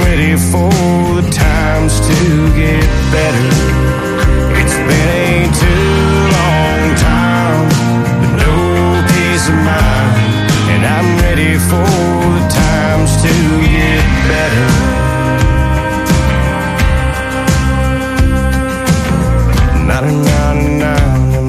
ready for the times to get better. It's been a too long time with no peace of mind, and I'm ready for the times to get better.